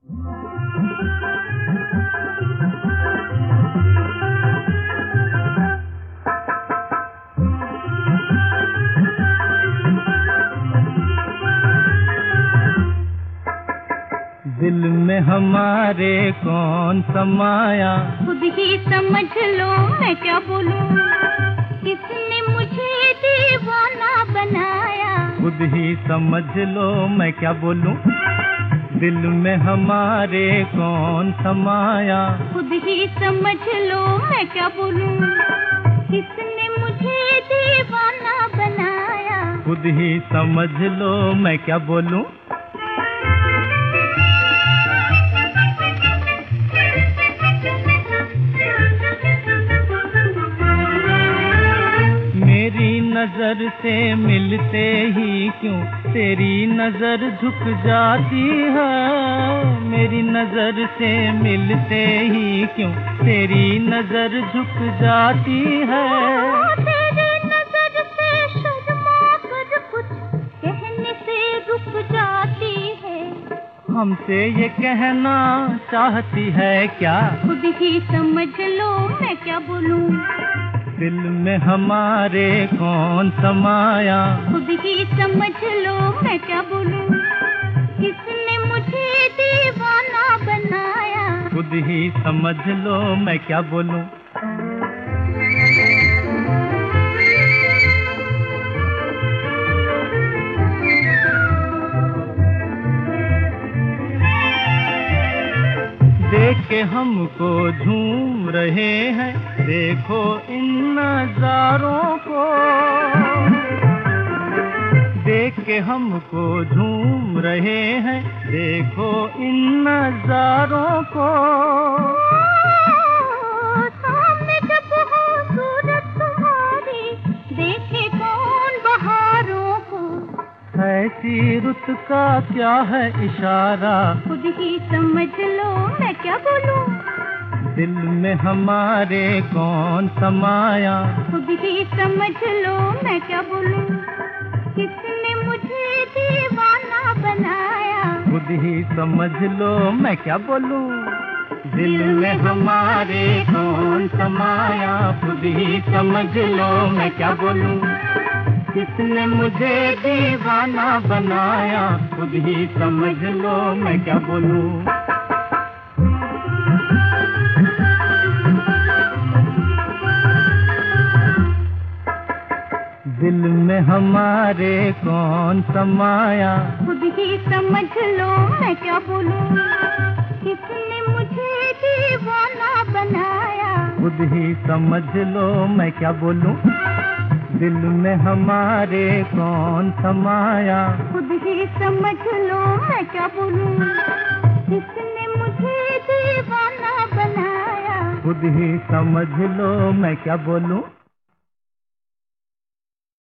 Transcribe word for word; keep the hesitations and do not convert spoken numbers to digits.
दिल में हमारे कौन समाया, खुद ही समझ लो मैं क्या बोलूं। किसने मुझे दीवाना बनाया, खुद ही समझ लो मैं क्या बोलूं। दिल में हमारे कौन समाया, खुद ही समझ लो मैं क्या बोलूं। किसने मुझे दीवाना बनाया, खुद ही समझ लो मैं क्या बोलूं। मेरी नजर से मिलते ही क्यों तेरी नजर झुक जाती है। मेरी नजर से मिलते ही क्यों तेरी नजर झुक जाती है। तेरी नजर से शर्मा कर कुछ कहने से रुक जाती है। हमसे ये कहना चाहती है क्या, खुद ही समझ लो मैं क्या बोलूं। दिल में हमारे कौन समाया, खुद ही समझ लो मैं क्या बोलूं। किसने मुझे दीवाना बनाया, खुद ही समझ लो मैं क्या बोलूं। देख के हमको झूम रहे हैं, देखो इन नजारों को। देख के हमको झूम रहे हैं, देखो इन नजारों को। सामने जब हो सूरत तुम्हारी, देखे कौन बहारों को। ऐसी रुत का क्या है इशारा, खुद ही समझ लो मैं क्या बोलूं। दिल में हमारे कौन समाया, खुद ही समझ लो मैं क्या बोलूं। किसने मुझे दीवाना बनाया, खुद ही समझ लो मैं क्या बोलूं। दिल में हमारे कौन समाया, खुद ही समझ लो मैं क्या बोलूं। किसने मुझे दीवाना बनाया, खुद ही समझ लो मैं क्या बोलूं। दिल में हमारे कौन समाया, खुद ही समझ लो मैं क्या बोलूं। किसने मुझे दीवाना बनाया, खुद ही समझ लो मैं क्या बोलूं। दिल में हमारे कौन समाया, खुद ही समझ लो मैं क्या बोलूं। किसने मुझे दीवाना बनाया, खुद ही समझ लो मैं क्या बोलूं।